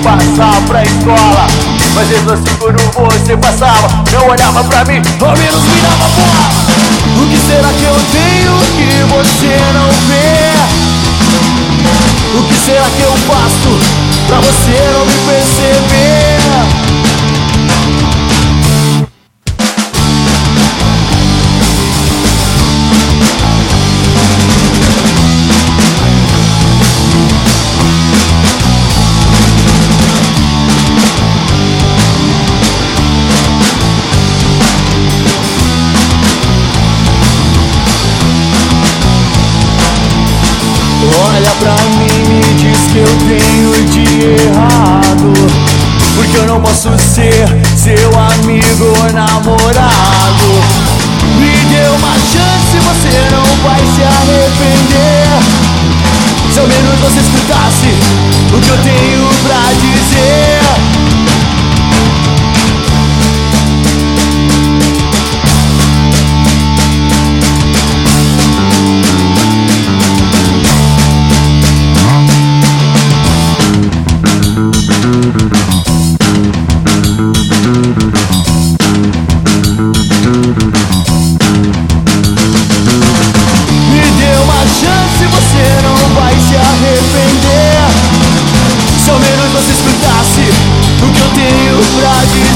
passar pra escola. Mas mesmo assim quando você passava, não olhava pra mim, ao menos me dava bola. O que será que eu tenho que você não vê? O que será que eu faço pra você não me perceber? Olha pra mim, me diz que eu tenho de errado, porque eu não posso ser seu amigo ou namorado. Me dê uma chance, você não vai se arrepender. Se ao menos você escutasse o que eu tenho pra dizer. Se ao menos você escutasse o que eu tenho pra dizer.